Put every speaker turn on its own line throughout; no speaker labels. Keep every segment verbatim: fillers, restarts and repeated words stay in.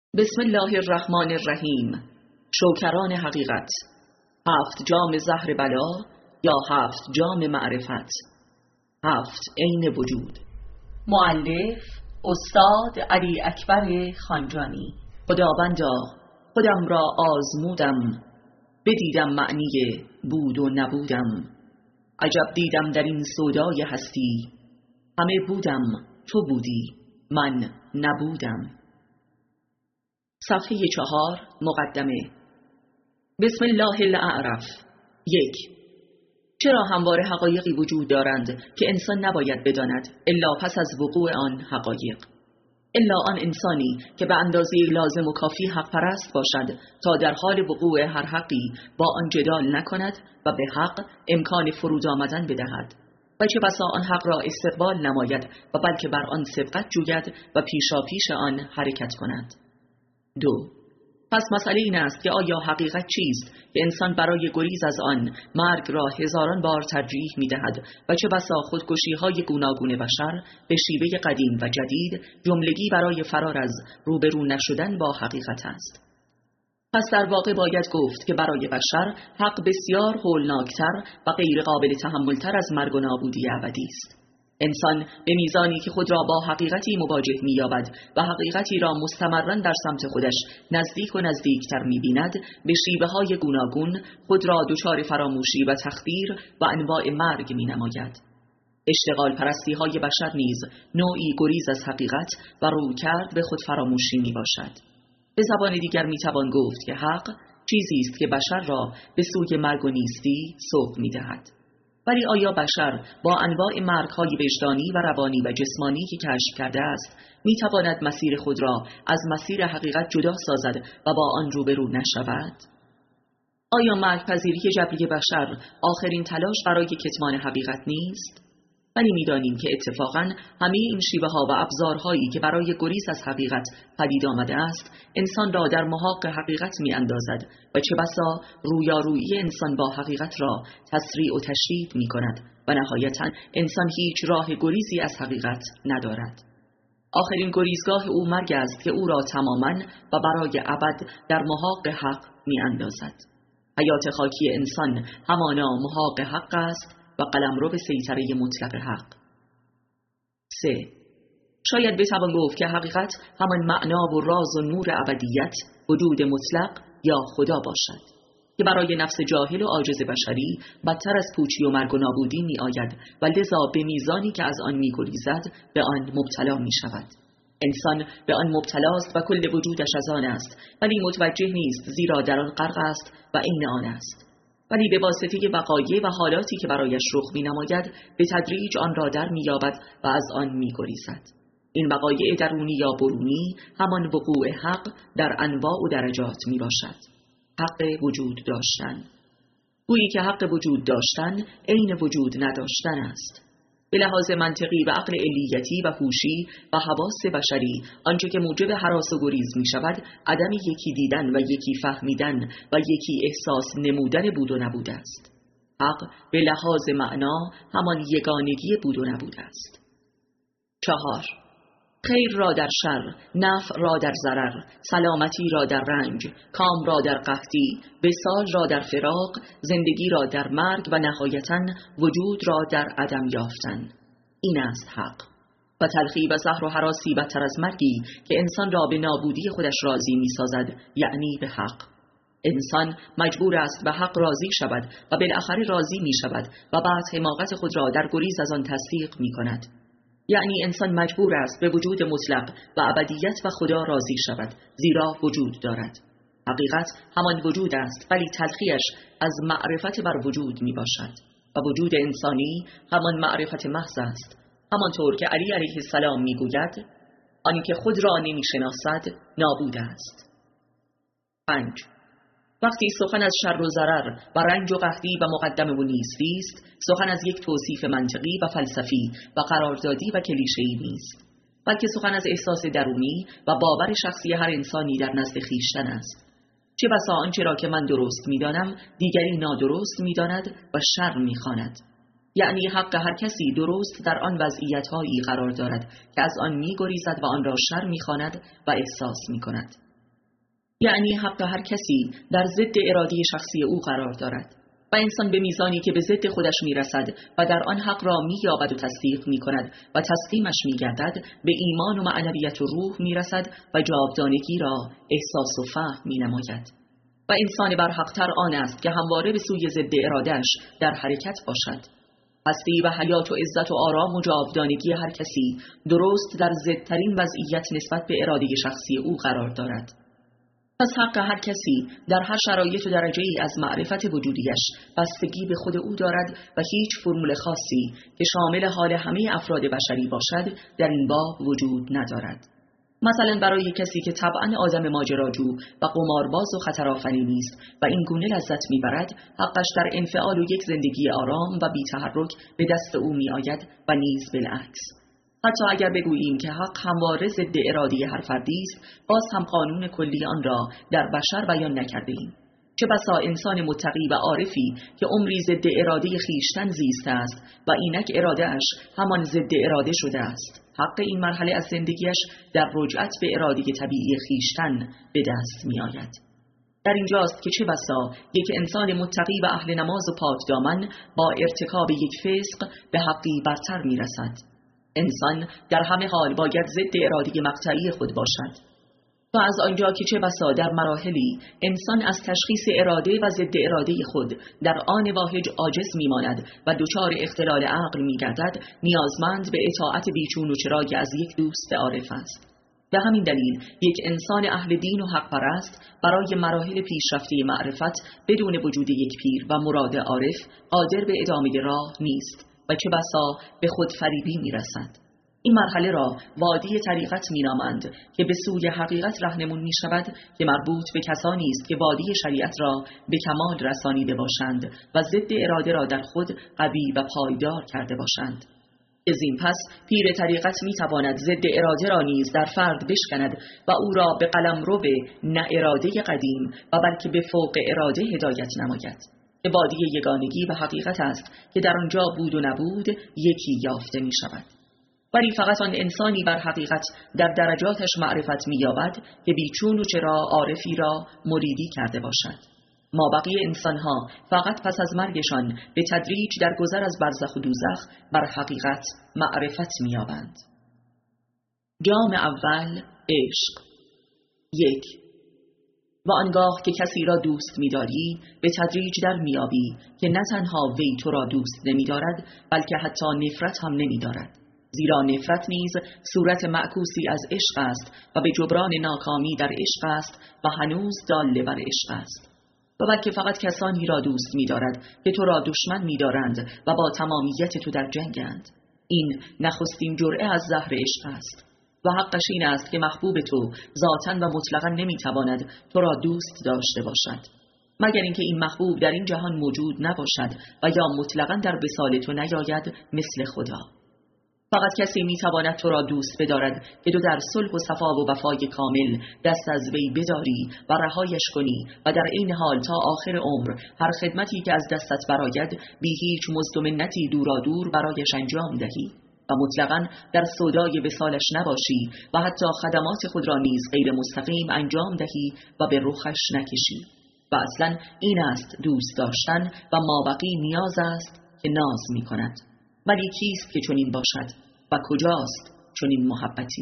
بسم الله الرحمن الرحیم. شوکران حقیقت. هفت جام زهر بلا یا هفت جام معرفت. هفت عین وجود.
مؤلف استاد علی اکبر خانجانی.
خداوندا خودم را آزمودم، بدیدم معنی بود و نبودم. عجب دیدم در این سودای هستی، همه بودم تو بودی من نبودم. صفحه چهار. مقدمه. بسم الله الاعرف. یک. چرا همواره حقایقی وجود دارند که انسان نباید بداند الا پس از وقوع آن حقایق، الا آن انسانی که به اندازه لازم و کافی حق پرست باشد تا در حال وقوع هر حقی با آن جدال نکند و به حق امکان فرود آمدن بدهد و چه بسا آن حق را استقبال نماید و بلکه بر آن سبقت جوید و پیشا پیش آن حرکت کند. دو. پس مسئله این است که آیا حقیقت چیست که انسان برای گریز از آن مرگ را هزاران بار ترجیح می دهد و چه بسا خودکشی های گوناگون بشر به شیوه قدیم و جدید جملگی برای فرار از روبرو نشدن با حقیقت است. پس در واقع باید گفت که برای بشر حق بسیار هولناکتر و غیر قابل تحملتر از مرگ و نابودی ابدی است. انسان به میزانی که خود را با حقیقتی مواجه می‌یابد و حقیقتی را مستمراً در سمت خودش نزدیک و نزدیکتر می‌بیند، به شیوه‌های گوناگون خود را دچار فراموشی و تخدیر و انواع مرگ می‌نماید. اشتغال پرستی‌های بشر نیز نوعی گریز از حقیقت و رویکرد به خود فراموشی می‌باشد. به زبان دیگر می‌توان گفت که حق چیزی است که بشر را به سوی مرگ و نیستی سوق می‌دهد. ولی آیا بشر با انواع مرگ‌های وجدانی و روانی و جسمانی که کشف کرده است می‌تواند مسیر خود را از مسیر حقیقت جدا سازد و با آن روبرو نشود؟ آیا مرگ پذیری جبری بشر آخرین تلاش برای کتمان حقیقت نیست؟ ولی می‌دانیم که اتفاقاً همه این شیوه‌ها و ابزارهایی که برای گریز از حقیقت پدید آمده است انسان را در محاق حقیقت می‌اندازد و چه بسا رویارویی انسان با حقیقت را تسریع و تشدید می‌کند و نهایتاً انسان هیچ راه گریزی از حقیقت ندارد. آخرین گریزگاه او مرگ است که او را تماماً و برای ابد در محاق حق می‌اندازد. حیات خاکی انسان همانا محاق حق است و قلمرو به سیطره مطلق حق. سه. شاید بتوان گفت که حقیقت همان معنا و راز و نور ابدیت، وجود مطلق یا خدا باشد که برای نفس جاهل و عاجز بشری بدتر از پوچی و مرگ و نابودی می آید و لذا به میزانی که از آن می گریزد به آن مبتلا می شود. انسان به آن مبتلاست و کل وجودش از آن است، ولی متوجه نیست زیرا در آن غرق است و عین آن است. ولی به واسطه وقایع و حالاتی که برایش رخ می نماید به تدریج آن را در می یابد و از آن می گریزد. این وقایع درونی یا برونی همان وقوع حق در انواع و درجات می باشد. حق وجود داشتن. گویی که حق وجود داشتن عین وجود نداشتن است. به لحاظ منطقی و عقل علیتی و هوشی و حواس بشری آنچه که موجب هراس و گریز می شود عدم یکی دیدن و یکی فهمیدن و یکی احساس نمودن بود و نبود است. حق به لحاظ معنا همان یگانگی بود و نبود است. چهار. خیر را در شر، نفع را در ضرر، سلامتی را در رنج، کام را در قحطی، وصال را در فراق، زندگی را در مرگ و نهایتاً وجود را در عدم یافتن. این است حق. و تلخی و زهر و هراسی بدتر از مرگی که انسان را به نابودی خودش راضی می سازد، یعنی به حق. انسان مجبور است به حق راضی شود و بالاخره راضی می شود و بعد حماقت خود را در گریز از آن تصدیق می کند. یعنی انسان مجبور است به وجود مطلق و ابدیت و خدا راضی شود، زیرا وجود دارد. حقیقت همان وجود است، ولی تلخیش از معرفت بر وجود می باشد و وجود انسانی همان معرفت محض است. همانطور که علی علیه السلام می گوید آنی که خود را نمی شناسد نابود است. پنج. وقتی سخن از شر و ضرر و رنج و قحطی و مقدم و نیستی است، سخن از یک توصیف منطقی و فلسفی و قراردادی و کلیشه‌ای نیست، بلکه سخن از احساس درونی و باور شخصی هر انسانی در نزد خویشتن است. چه بسا آنچه را که من درست می‌دانم دیگری نادرست می‌داند و شر می‌خواند. یعنی حق هر کسی درست در آن وضعیت‌هایی قرار دارد که از آن می‌گریزد و آن را شر می‌خواند و احساس می‌کند. یعنی حق هر کسی در ضد اراده شخصی او قرار دارد و انسان به میزانی که به ضد خودش میرسد و در آن حق را مییابد و تصدیق میکند و تسلیمش میگردد، به ایمان و معنویت و روح میرسد و جاودانگی را احساس و فهم مینماید. و انسان برحق‌تر آن است که همواره به سوی ضد اراده‌اش در حرکت باشد. هستی و حیات و عزت و آرام و جاودانگی هر کسی درست در ضدترین وضعیت نسبت به اراده شخصی او قرار دارد. پس حق هر کسی در هر شرایط و درجه ای از معرفت وجودیش بستگی به خود او دارد و هیچ فرمول خاصی که شامل حال همه افراد بشری باشد در این باب وجود ندارد. مثلا برای کسی که طبعاً آدم ماجراجو و قمارباز و خطرآفرینی است و این گونه لذت میبرد، حقش در انفعال و یک زندگی آرام و بی تحرک به دست او می آید و نیز بالعکس. حتی اگر بگوییم که حق همواره ضد اراده هر فردی است، باز هم قانون کلی آن را در بشر بیان نکرده ایم. چه بسا انسان متقی و عارفی که عمری ضد اراده خیشتن زیسته است و اینک اراده‌اش همان ضد اراده شده است، حق این مرحله از زندگیش در رجعت به اراده طبیعی خیشتن به دست می آید. در اینجاست که چه بسا یک انسان متقی و اهل نماز و پاک دامن با ارتکاب یک فسق به حقی برتر می رسد. انسان در همه حال باید ضد اراده مقطعی خود باشد. و از آنجا که چه بسا در مراحلی انسان از تشخیص اراده و ضد اراده خود در آن واحد عاجز میماند و دچار اختلال عقل میگردد، نیازمند به اطاعت بیچون و چرای از یک دوست عارف است. به همین دلیل یک انسان اهل دین و حق پرست برای مراحل پیشرفته معرفت بدون وجود یک پیر و مراد عارف قادر به ادامه راه نیست و چه بسا به خود فریبی میرسد. این مرحله را وادی طریقت مینامند که به سوی حقیقت راهنمون می شود، که مربوط به کسانی است که وادی شریعت را به کمال رسانیده باشند و ضد اراده را در خود قوی و پایدار کرده باشند. از این پس پیر طریقت می تواند ضد اراده را نیز در فرد بشکند و او را به قلمرو نه اراده قدیم و بلکه به فوق اراده هدایت نماید، که وادی یگانگی و حقیقت است که در آنجا بود و نبود یکی یافته می شود. ولی فقط آن انسانی بر حقیقت در درجاتش معرفت می‌یابد که بیچون و چرا عارفی را مریدی کرده باشد. مابقی انسانها فقط پس از مرگشان به تدریج در گذر از برزخ و دوزخ بر حقیقت معرفت می‌یابند. جام اول، عشق. یک. و آنگاه که کسی را دوست می‌داری به تدریج در می‌یابی که نه تنها وی تو را دوست نمی‌دارد بلکه حتی نفرت هم نمی‌دارد. زیرا نفرت نیز صورت معکوسی از عشق است و به جبران ناکامی در عشق است و هنوز داله بر عشق است. و بلکه فقط کسانی را دوست می دارد که تو را دشمن می دارند و با تمامیت تو در جنگند. این نخستین جرعه از زهر عشق است و حقش این است که محبوب تو ذاتاً و مطلقاً نمی تواند تو را دوست داشته باشد، مگر اینکه این محبوب در این جهان موجود نباشد و یا مطلقاً در وصال تو نیاید مثل خدا. فقط کسی میتواند تو را دوست بدارد که تو در صلح و صفا و وفای کامل دست از وی بداری و رهایش کنی و در این حال تا آخر عمر هر خدمتی که از دستت براید بی هیچ مزد و منتی دورا دور برایش انجام دهی و مطلقاً در سودای وصالش نباشی و حتی خدمات خود را نیز غیر مستقیم انجام دهی و به رخش نکشی. و اصلاً این است دوست داشتن و مابقی نیاز است که ناز می کند. ولی کیست که چنین باشد و کجاست چنین محبتی؟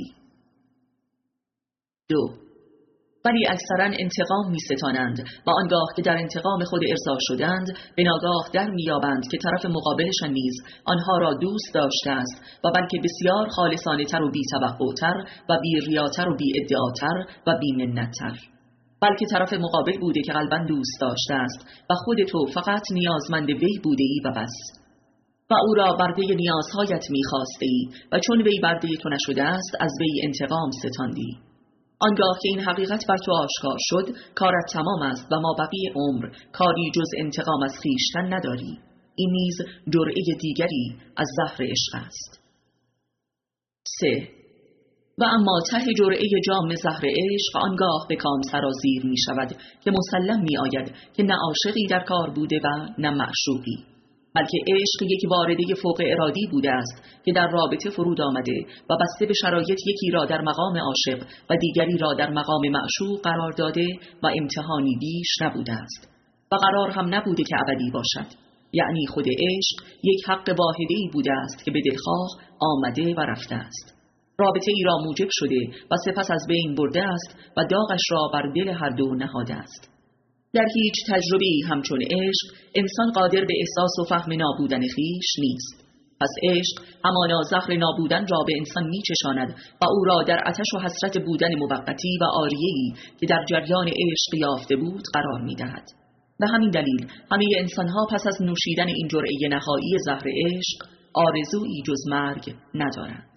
دو. ولی اکثرا انتقام می ستانند و آنگاه که در انتقام خود ارضا شدند به ناگاه در میابند که طرف مقابلشان نیز آنها را دوست داشته است و بلکه بسیار خالصانه تر و بی توقع‌تر و بی ریاتر و بی ادعاتر و بی منت‌تر. بلکه طرف مقابل بوده که قلباً دوست داشته است و خود تو فقط نیازمند وی بوده ای و بس، و او را برده نیازهایت می‌خواسته ای و چون وی برده تو نشده است از وی انتقام ستاندی. آنگاه که این حقیقت بر تو آشکار شد کارت تمام است و مابقی عمر کاری جز انتقام از خویشتن نداری. این نیز جرعه دیگری از زهر عشق است. سه. و اما ته جرعه جام زهر عشق آنگاه به کام سرازیر می شود که مسلم می آید که نه عاشقی در کار بوده و نه معشوقی. بلکه عشق یک وارده فوق ارادی بوده است که در رابطه فرود آمده و بسته به شرایط یکی را در مقام عاشق و دیگری را در مقام معشوق قرار داده و امتحانی بیش نبوده است و قرار هم نبوده که ابدی باشد. یعنی خود عشق یک حق واحدی بوده است که به دلخواه آمده و رفته است. رابطه ای را موجب شده و سپس از بین برده است و داغش را بر دل هر دو نهاده است. در هیچ تجربه‌ای همچون عشق انسان قادر به احساس و فهم نابودن خویش نیست. پس عشق همانا زهر نابودن را به انسان می‌چشاند و او را در آتش و حسرت بودن موقتی و عاریه‌ای که در جریان عشق یافته بود قرار می‌دهد. به همین دلیل همه انسان‌ها پس از نوشیدن این جرعه نهایی زهر عشق آرزویی جز مرگ ندارند.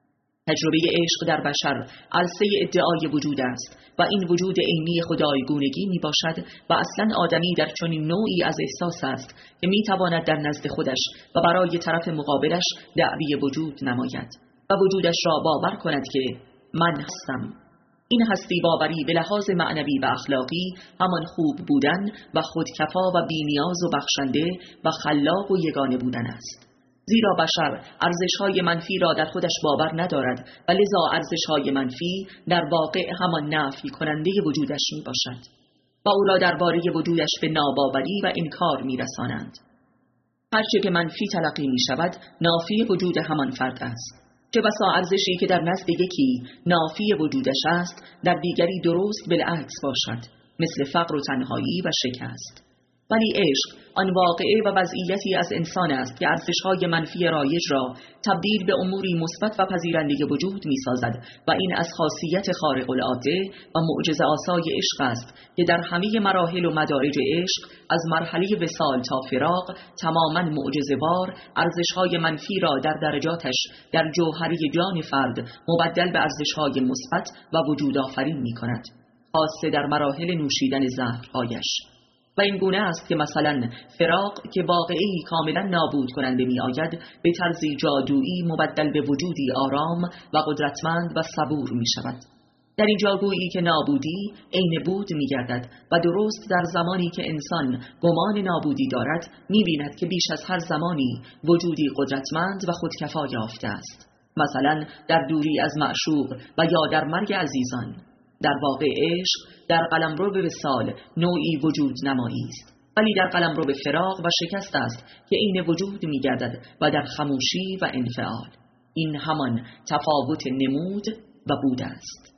تجربه عشق در بشر عرصه ادعای وجود است و این وجود عینی خدایگونگی می باشد و اصلا آدمی در چنین نوعی از احساس است که می تواند در نزد خودش و برای طرف مقابلش دعوی وجود نماید و وجودش را باور کند که من هستم. این هستی باوری به لحاظ معنوی و اخلاقی همان خوب بودن و خودکفا و بی‌نیاز و بخشنده و خلاق و یگانه بودن است. زیرا بشر ارزش‌های منفی را در خودش باور ندارد و لذا ارزش‌های منفی در واقع همان نفی کننده وجودش می باشد و او را درباره وجودش به ناباوری و انکار می رسانند. هرچه که منفی تلقی می شود نافی وجود همان فرد است. چه بسا ارزشی که در نزد یکی نافی وجودش است در دیگری درست بالعکس باشد، مثل فقر و تنهایی و شکست. ولی عشق آن واقعه و وضعیتی از انسان است که ارزش‌های منفی رایج را تبدیل به اموری مثبت و پذیرنده وجود می‌سازد و این از خاصیت خارق العاده و معجزه آسای عشق است که در همه مراحل و مدارج عشق از مرحله وصال تا فراق تماماً معجزه‌وار ارزش‌های منفی را در درجاتش در جوهره جان فرد مبدل به ارزش‌های مثبت و وجود آفرین می‌کند، خاصه در مراحل نوشیدن زهرهایش. و این گونه است که مثلا فراق که واقعی کاملا نابود کننده می آید به طرزی جادویی مبدل به وجودی آرام و قدرتمند و صبور می شود. در این جاگویی که نابودی عین بود می گردد و درست در زمانی که انسان گمان نابودی دارد می بیند که بیش از هر زمانی وجودی قدرتمند و خودکفا یافته است. مثلا در دوری از معشوق و یا در مرگ عزیزان. در واقع عشق در قلمرو به وصال نوعی وجود نمایی است، ولی در قلمرو به فراق و شکست است که عین وجود می گردد و در خموشی و انفعال. این همان تفاوت نمود و بود است.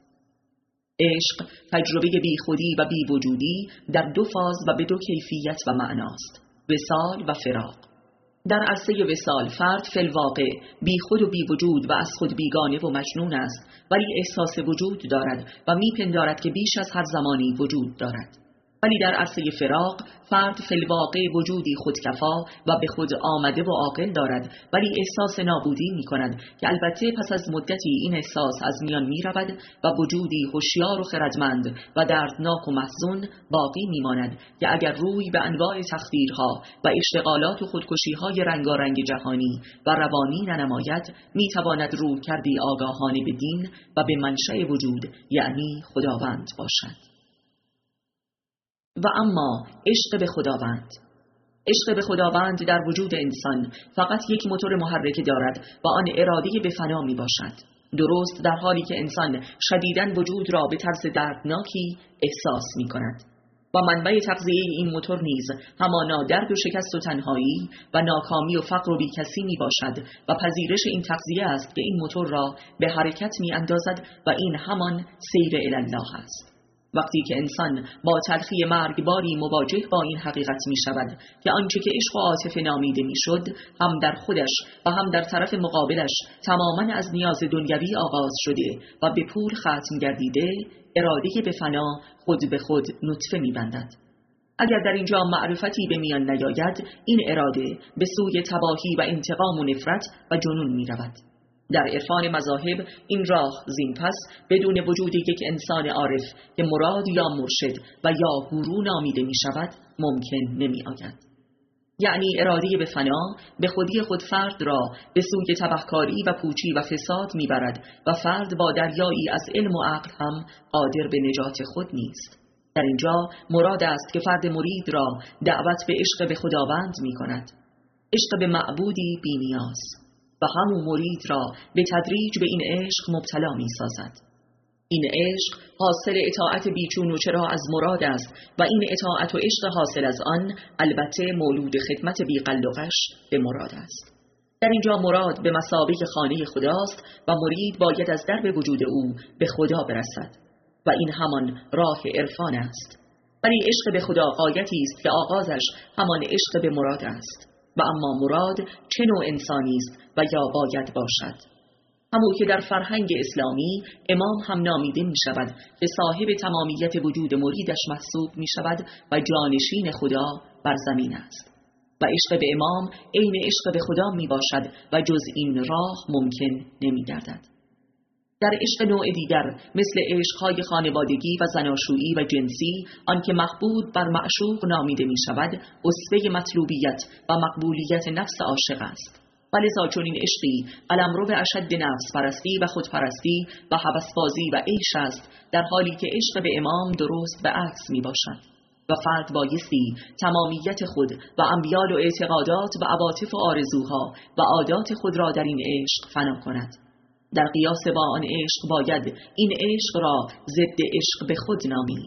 عشق تجربه بی خودی و بی وجودی در دو فاز و به دو کیفیت و معناست: وصال و فراق. در عرصه وصال فرد فی الواقع بی خود و بی وجود و از خود بیگانه و مجنون است، ولی احساس وجود دارد و میپندارد که بیش از هر زمانی وجود دارد. ولی در عرصه فراق فرد فی الواقع وجودی خودکفا و به خود آمده و عاقل دارد، ولی احساس نابودی می کند که البته پس از مدتی این احساس از میان می رود و وجودی هوشیار و خردمند و دردناک و محزون باقی می ماند که اگر روی به انواع تخدیرها و اشتغالات و خودکشیهای رنگارنگ جهانی و روانی ننماید، می تواند روی کردی آگاهانه به دین و به منشأ وجود یعنی خداوند باشد. و اما عشق به خداوند. عشق به خداوند در وجود انسان فقط یک موتور محرک دارد و آن اراده به فنا می باشد. درست در حالی که انسان شدیداً وجود را به طرز دردناکی احساس می کند. و منبع تغذیه این موتور نیز همانا درد و شکست و تنهایی و ناکامی و فقر و بیکسی می باشد و پذیرش این تغذیه است که این موتور را به حرکت می اندازد و این همان سیر الی الله است. وقتی که انسان با تلخی مرگباری مواجه با این حقیقت می شود که آنچه که عشق و عاطفه نامیده می شد هم در خودش و هم در طرف مقابلش تماما از نیاز دنیوی آغاز شده و به پول ختم گردیده، اراده به فنا خود به خود نطفه می بندد. اگر در اینجا معرفتی به میان نیاید، این اراده به سوی تباهی و انتقام و نفرت و جنون می رود. در عرفان مذاهب این راه زین پس بدون وجود یک انسان عارف که مراد یا مرشد و یا گورو نامیده می شود ممکن نمی آید. یعنی اراده به فنا به خودی خود فرد را به سوی تبهکاری و پوچی و فساد می برد و فرد با دریایی از علم و عقل هم قادر به نجات خود نیست. در اینجا مراد است که فرد مرید را دعوت به عشق به خداوند می کند. عشق به معبودی بی نیاز و همون مرید را به تدریج به این عشق مبتلا می سازد. این عشق حاصل اطاعت بیچون و چرا از مراد است و این اطاعت و عشق حاصل از آن البته مولود خدمت بی قل و غش به مراد است. در اینجا مراد به مثابه خانه خداست و مرید باید از درب وجود او به خدا برسد و این همان راه عرفان است. ولی عشق به خدا غایتی است که آغازش همان عشق به مراد است و اما مراد چه نوع انسانی است و یا باید باشد؟ همون که در فرهنگ اسلامی امام هم نامیده می شود که صاحب تمامیت وجود مریدش محسوب می شود و جانشین خدا بر زمین است و عشق به امام عین عشق به خدا می باشد و جز این راه ممکن نمی گردد. در عشق نوع دیگر مثل عشقهای خانوادگی و زناشویی و جنسی، آنکه محبوب بر معشوق نامیده می شود اسوه مطلوبیت و مقبولیت نفس عاشق است. ولذا چنین عشقی قلمرو اشد نفس پرستی و خودپرستی و هوسبازی و عیش است، در حالی که عشق به امام درست به عکس می باشد و فرد بایستی تمامیت خود و انبیال و اعتقادات و عواطف و آرزوها و عادات خود را در این عشق فنا کند. در قیاس با آن عشق باید این عشق را ضد عشق به خود نامید.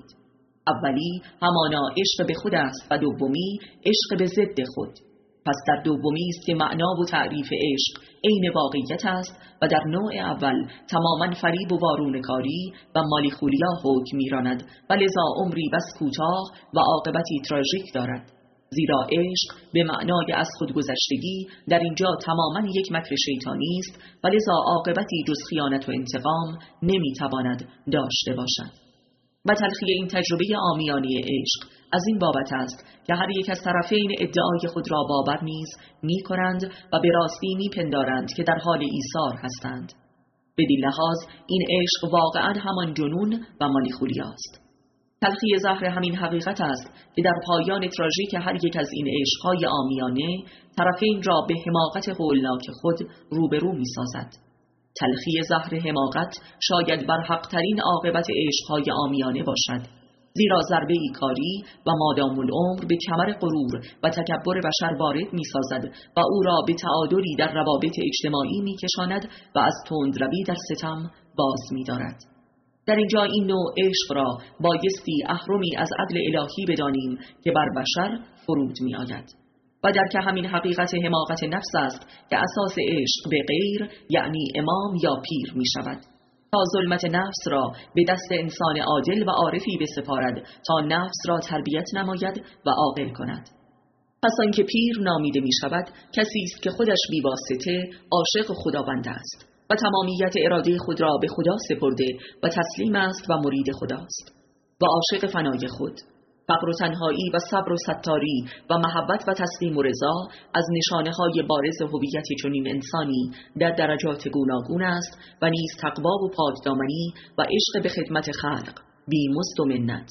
اولی همانا عشق به خود است و دومی عشق به ضد خود. پس در دومی است که معنا و تعریف عشق عین واقعیت است و در نوع اول تماما فریب و وارونکاری و مالیخولیا حکم می‌راند و لذا عمری بس کوتاه و عاقبتی تراژیک دارد. زیرا عشق به معنای از خودگذشتگی در اینجا تماما یک مکر شیطانی است و لذا عاقبتی جز خیانت و انتقام نمیتواند داشته باشد. و تلخی این تجربه عامیانه عشق از این بابت است که هر یک از طرفین ادعای خود را باور نیز می کنند و به راستی می پندارند که در حال ایثار هستند. بدین لحاظ این عشق واقعا همان جنون و مالیخولیا است. تلخی زهر همین حقیقت است که در پایان تراژیک هر یک از این عشقهای عامیانه طرفین را به حماقت هولناک خود روبرو می سازد. تلخی زهر حماقت شاید بر حقترین عاقبت عشقهای عامیانه باشد، زیرا ضربه ای کاری و مادام العمر به کمر غرور و تکبر بشر وارد می سازد و او را به تعادلی در روابط اجتماعی می کشاند و از تندروی در ستم باز می دارد. در اینجا این نوع عشق را بایستی اهرمی از عدل الهی بدانیم که بر بشر فرود می آید و در که همین حقیقت حماقت نفس است که اساس عشق به غیر یعنی امام یا پیر می شود تا ظلمت نفس را به دست انسان عادل و عارفی بسپارد تا نفس را تربیت نماید و عاقل کند. پس آنکه پیر نامیده می شود کسی است که خودش بی واسطه عاشق خداوند است و تمامیت اراده خود را به خدا سپرده و تسلیم است و مرید خداست و عاشق فنای خود. فقر و تنهایی و صبر و ستاری و محبت و تسلیم و رضا از نشانه های بارز هویت چنین انسانی در درجات گوناگون است و نیز تقوا و پاکدامنی و عشق به خدمت خلق بی مزد و منت.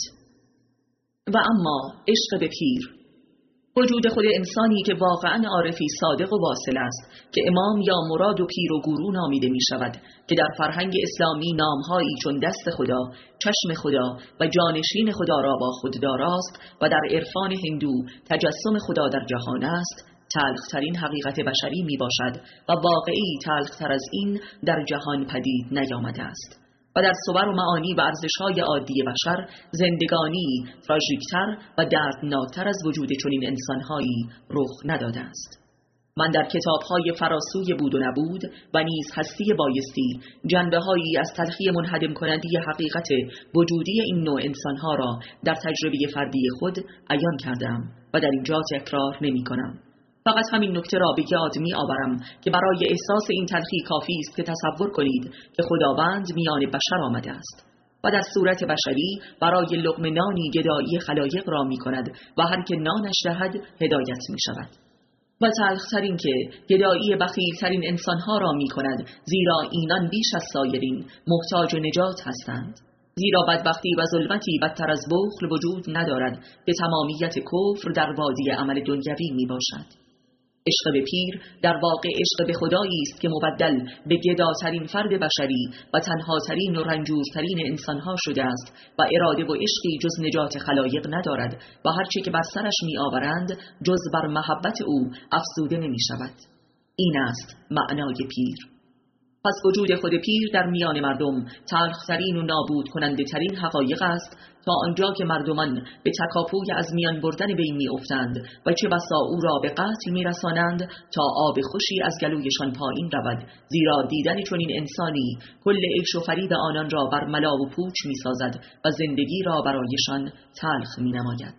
و اما عشق به پیر، وجود خود انسانی که واقعا عارفی صادق و واصل است که امام یا مراد و پیر و گورو نامیده می شود که در فرهنگ اسلامی نامهایی چون دست خدا، چشم خدا و جانشین خدا را با خود داراست و در عرفان هندو تجسم خدا در جهان است، تلخترین حقیقت بشری می باشد و واقعی تلختر از این در جهان پدید نیامده است و در صور و معانی و ارزش‌های عادی بشر زندگانی تراژیکتر و دردناکتر از وجود چنین انسان‌هایی رخ نداده است. من در کتاب‌های فراسوی بود و نبود و نیز هستی بایستی جنبه‌هایی از تلخی منهدم کننده حقیقت وجودی این نوع انسان‌ها را در تجربه فردی خود عیان کردم و در اینجا تکرار نمی‌کنم. فقط همین نکته را به یاد می آورم که برای احساس این تلخی کافی است که تصور کنید که خداوند میان بشر آمده است و در صورت بشری برای لقمه نانی گدایی خلایق را می کند و هر که نانش دهد هدایت می شود. و تلخترین که گدایی بخیلترین انسانها را می کند، زیرا اینان بیش از سایرین محتاج و نجات هستند. زیرا بدبختی و ظلمتی بدتر از بخل وجود ندارد که تمامیت کفر در وادی عمل دنیوی می باشد. عشق به پیر در واقع عشق به خدایی است که مبدل به گداترین فرد بشری و تنهاترین و رنجورترین انسانها شده است و اراده و عشقی جز نجات خلایق ندارد و هرچه که بر سرش می آورند جز بر محبت او افزوده نمی شود. این است معنای پیر. پس وجود خود پیر در میان مردم تلخترین و نابود کننده ترین حقایق است، تا آنجا که مردمان به تکاپوی از میان بردن وی می افتند و چه بسا او را به قتل می رسانند تا آب خوشی از گلویشان پایین رود، زیرا دیدن چنین انسانی کل عیش و فریب آنان را بر ملا و پوچ می سازد و زندگی را برایشان تلخ می نماید.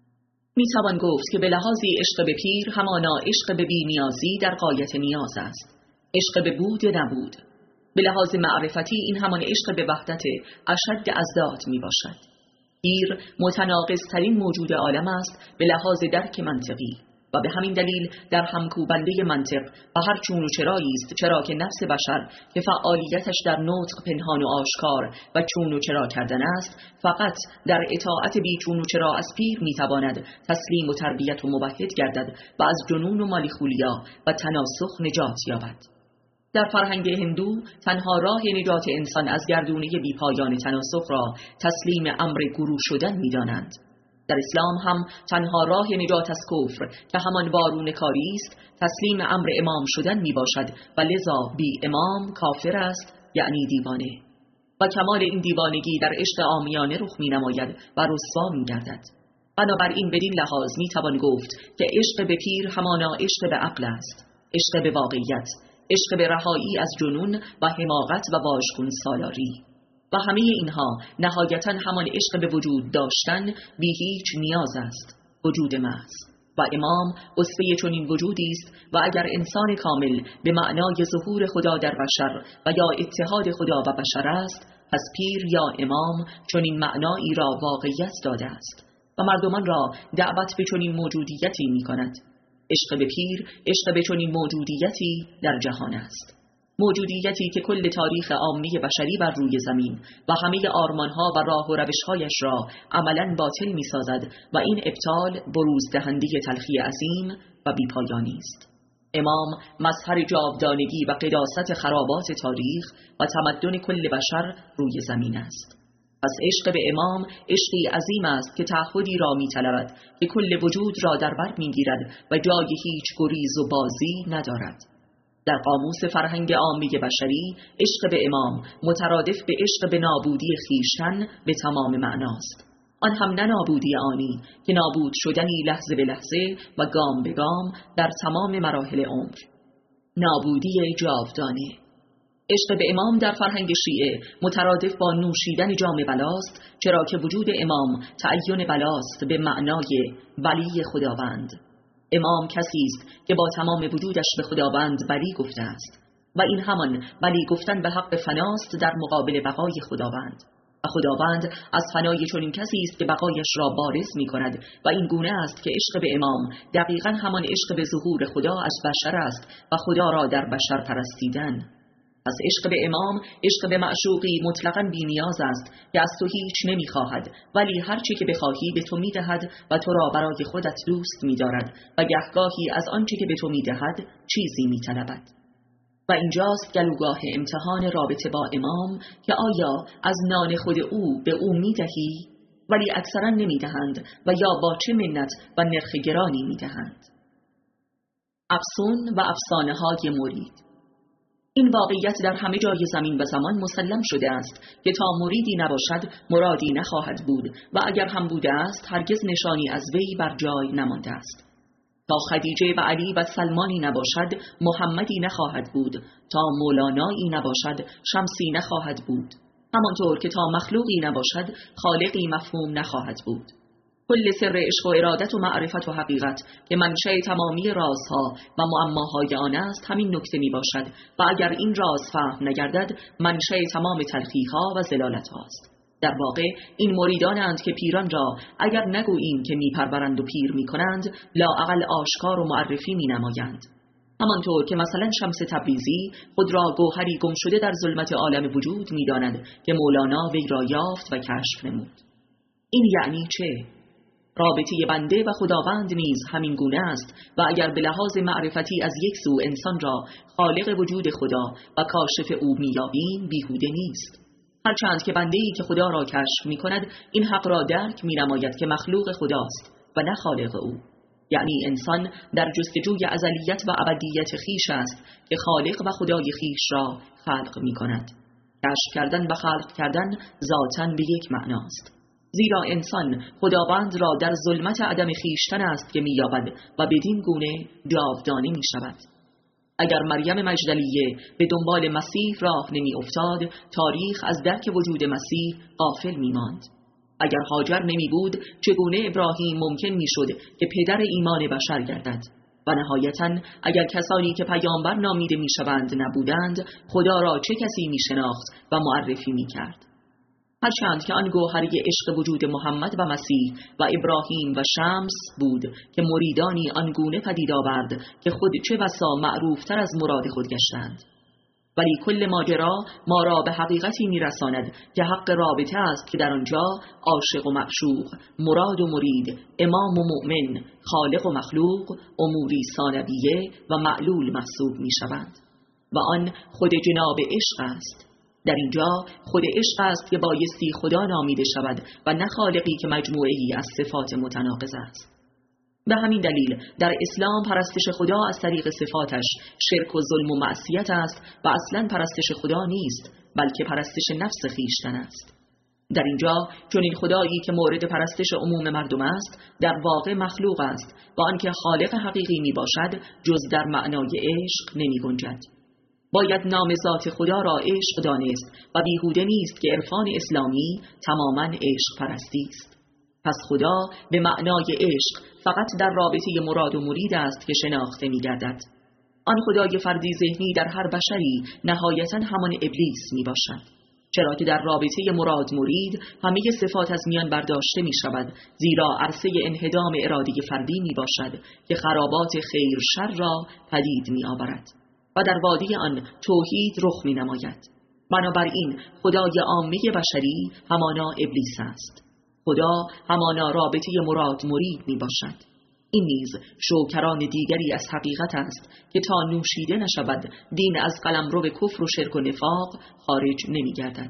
می توان گفت که به لحاظی عشق به پیر همانا عشق به بی نیازی در غایت نیاز است، عشق به بود نبود. به لحاظ معرفتی این همان عشق به وحدت اشد از ذات می باشد. پیر متناقض ترین موجود عالم است به لحاظ درک منطقی و به همین دلیل در همکوبنده منطق و هر چون و چرایی است، چرا که نفس بشر که فعالیتش در نطق پنهان و آشکار و چون و چرا کردن است، فقط در اطاعت بی چون و چرا از پیر میتواند تسلیم و تربیت و مبهد گردد و از جنون و مالیخولیا و تناسخ نجات یابد. در فرهنگ هندو تنها راه نجات انسان از گردونه بیپایان تناسخ را تسلیم امر گرو شدن می‌دانند. در اسلام هم تنها راه نجات از کفر که همان وارونه کاری است تسلیم امر امام شدن میباشد و لذا بی امام کافر است، یعنی دیوانه. و کمال این دیوانگی در عشق عامیانه رخ می نماید و رسوا می گردد. بنابراین بدین لحاظ می توان گفت که عشق به پیر همانا عشق به عقل است، عشق به واقعیت، عشق به رهایی از جنون و حماقت و واژگون سالاری. و همه اینها نهایتاً همان عشق به وجود داشتن بی هیچ نیاز است، وجود محض. و امام اسوه چنین وجودی است و اگر انسان کامل به معنای ظهور خدا در بشر و یا اتحاد خدا و بشر است، پس پیر یا امام چنین معنایی را واقعیت داده است و مردمان را دعوت به چنین موجودیتی می کند. عشق به پیر عشق به چنین موجودیتی در جهان است، موجودیتی که کل تاریخ عامی بشری بر روی زمین و همه آرمانها و راه و روشهایش را عملاً باطل می سازد و این ابطال بروز دهنده تلخی عظیم و بیپایانی است. امام مظهر جاودانگی و قداست خرابات تاریخ و تمدن کل بشر روی زمین است. پس عشق به امام عشقی عظیم است که تعهدی را می طلبد که کل وجود را در بر می گیرد و جای هیچ گریز و بازی ندارد. در قاموس فرهنگ عامی بشری عشق به امام مترادف به عشق به نابودی خویشتن به تمام معناست، آن هم نه نابودی آنی که نابود شدنی لحظه به لحظه و گام به گام در تمام مراحل عمر، نابودی جاودانه. عشق به امام در فرهنگ شیعه مترادف با نوشیدن جام بلاست، چرا که وجود امام تعین بلاست به معنای ولی خداوند. امام کسی است که با تمام وجودش به خداوند ولی گفته است و این همان ولی گفتن به حق فناست در مقابل بقای خداوند. و خداوند از فنای چنین کسی است که بقایش را بارز می کند و این گونه است که عشق به امام دقیقاً همان عشق به ظهور خدا از بشر است و خدا را در بشر پرستیدن. پس عشق به امام عشق به معشوقی مطلقاً بی نیاز است که از تو هیچ نمی خواهد، ولی هر چی که بخواهی به تو می دهد و تو را برای خودت دوست می دارد و گهگاهی از آنچه که به تو می دهد چیزی می طلبد. و اینجاست گلوگاه امتحان رابطه با امام که آیا از نان خود او به او می دهی؟ ولی اکثرا نمی دهند و یا با چه منت و نرخ گرانی می دهند. افسون و افسانه های مرید. این واقعیت در همه جای زمین و زمان مسلم شده است که تا مریدی نباشد مرادی نخواهد بود و اگر هم بوده است هرگز نشانی از وی بر جای نمانده است. تا خدیجه و علی و سلمانی نباشد محمدی نخواهد بود، تا مولانایی نباشد شمسی نخواهد بود، همانطور که تا مخلوقی نباشد خالقی مفهوم نخواهد بود. کل سر عشق و ارادت و معرفت و حقیقت که منشأ تمامی رازها و معماهای آن است همین نکته می باشد و اگر این راز فهم نگردد منشأ تمام تلخیها و زلالت هاست. در واقع این مریدانند که پیران را اگر نگوییم که می پرورند و پیر می کنند لااقل آشکار و معرفی می نمایند. همانطور که مثلا شمس تبریزی خود را گوهری گم شده در ظلمت عالم وجود می داند که مولانا وی را یافت و کشف نمود. این یعنی چه؟ رابطه بنده و خداوند نیز همین گونه است و اگر به لحاظ معرفتی از یک سو انسان را خالق وجود خدا و کاشف او میابیم بیهوده نیست. هرچند که بنده‌ای که خدا را کشف می‌کند این حق را درک می‌نماید که مخلوق خداست و نه خالق او. یعنی انسان در جستجوی ازلیت و ابدیت خیش است که خالق و خدای خیش را خلق می‌کند. کشف کردن و خلق کردن ذاتاً به یک معناست. زیرا انسان خداوند را در ظلمت عدم خیشتن است که می‌یابد و بدین گونه جاودانه می‌شود. اگر مریم مجدلیه به دنبال مسیح راه نمی افتاد، تاریخ از درک وجود مسیح غافل می ماند. اگر هاجر نمی بود، چگونه ابراهیم ممکن می شد که پدر ایمان بشر گردد؟ و نهایتاً اگر کسانی که پیامبر نامیده می شوند نبودند، خدا را چه کسی می شناخت و معرفی می کرد؟ هرچند که آن گوهره عشق وجود محمد و مسیح و ابراهیم و شمس بود که مریدانی آنگونه پدید آورد که خود چه بسا معروفتر از مراد خود گشتند. ولی کل ماجرا ما را به حقیقتی میرساند که حق رابطه است که در آنجا عاشق و معشوق، مراد و مرید، امام و مؤمن، خالق و مخلوق، اموری ثانویه و معلول محسوب می شوند و آن خود جناب عشق است. در اینجا خود عشق است که بایستی خدا نامیده شود و نه خالقی که مجموعه‌ای از صفات متناقض است. به همین دلیل در اسلام پرستش خدا از طریق صفاتش شرک و ظلم و معصیت است و اصلاً پرستش خدا نیست، بلکه پرستش نفس خویشتن است. در اینجا چون این خدایی که مورد پرستش عموم مردم است در واقع مخلوق است و آنکه خالق حقیقی می باشد جز در معنای عشق نمی گنجد. باید نام ذات خدا را عشق دانست و بیهوده نیست که عرفان اسلامی تماماً عشق پرستی است. پس خدا به معنای عشق فقط در رابطه مراد و مرید است که شناخته می گردد. آن خدای فردی ذهنی در هر بشری نهایتاً همان ابلیس می باشد، چرا که در رابطه مراد مرید همه صفات از میان برداشته می شود، زیرا عرصه انهدام اراده فردی می باشد که خرابات خیر شر را پدید می آورد و در وادی آن توحید رخ می نماید. بنابراین خدای عامه بشری همانا ابلیس است. خدا همانا رابطه مراد مرید می باشد. این نیز شوکران دیگری از حقیقت است که تا نوشیده نشود دین از قلمرو کفر و شرک و نفاق خارج نمی گردد.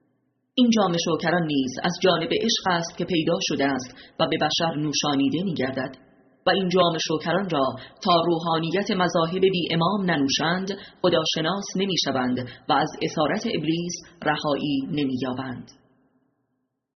این جام شوکران نیز از جانب عشق است که پیدا شده است و به بشر نوشانیده می گردد و این جام شوکران را تا روحانیت مذاهب بی امام ننوشند خدا شناس نمی شوند و از اسارت ابلیس رهایی نمی یابند.